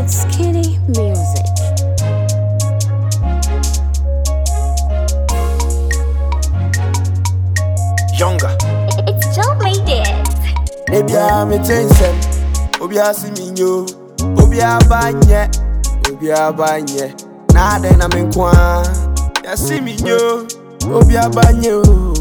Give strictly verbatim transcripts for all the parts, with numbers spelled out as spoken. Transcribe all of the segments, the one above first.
Skinny music. Younger. It's Joe made it. Nebia me tensem, obia siminyo, obia banye, obia banye. Na de na me kwa, ya siminyo, obia banye,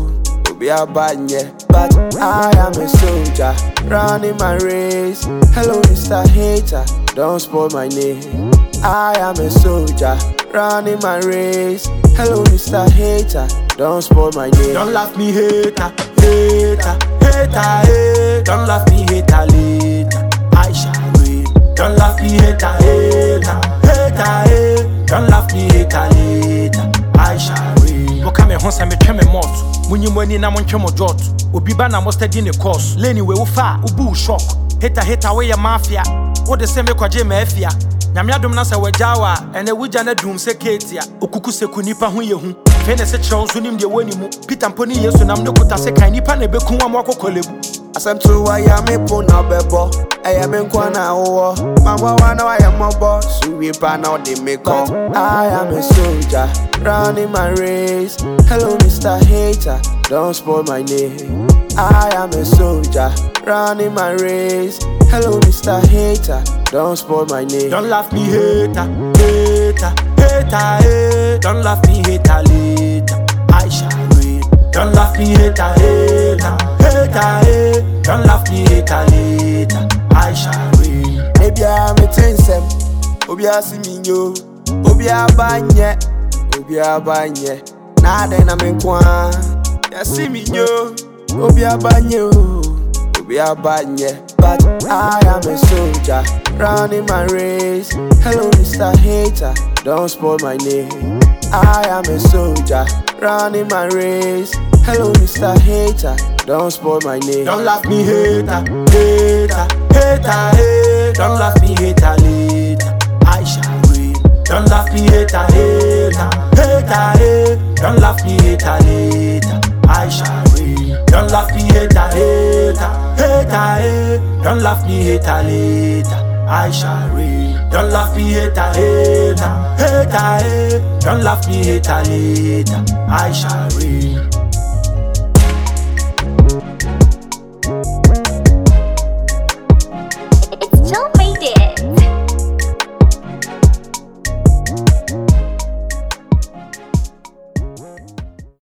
obia banye. But I am a soldier, running my race. Hello, Mister Hater, don't spoil my name. I am a soldier, running my race. Hello, Mister Hater, don't spoil my name. Don't laugh me, hater, hater, hater, hater. Don't laugh me, hater, later. I shall wait. Don't laugh me, hater, hater, hater, hater. Don't laugh me, hater, later. I shall wait. What come home, some me mot. When you money na monche mo jot. Obi ba na mo steady ne course. Leni we wo fa, ubu shock. Hater, hater, we ya mafia. What the same me kwaje me afia. Nyame adom na se wajawa ene wugya na dum se ketia okuku se kunipa ho yehu fe ne se kyerɛw so nim de wani mu Peter Mponi Yesu nam ne kota se kan nipa na beku wa mo akokolebu asem to wa ya me po na bebo eya me nkwa na wo mama wa na wa ya mobo suwi pa na de me ko I am a soldier running my race. Hello Mister Hater, don't spoil my name. I am a soldier running my race. Hello Mister Hater, don't spoil my name. Don't laugh me, hater, hater, hater, hater. Don't laugh me, hater, later. I shall wait. Don't laugh me, hater, hater, hater, hater. Don't laugh me, hater, later. I shall wait. Nebia me tensem, obia siminyo, obia banye, obia banye. Na de na me kwa, ya siminyo, obia banye, obia banye. But I am a soldier, running my race. Hello Mister Hater, don't spoil my name. I am a soldier, running my race. Hello Mister Hater, don't spoil my name. Don't laugh me, hater, hater, hater, hater. Don't laugh me, hater, later. I shall wait. Don't laugh me, hater, hater, hater, hater. Don't laugh me, hater, later. I shall wait. Don't laugh me, hater, hater, hater, hater. Don't laugh me, hater, later. I shall wait. Don't laugh me, hater, hater, hater, hater. Don't laugh me, hater, later. I shall wait.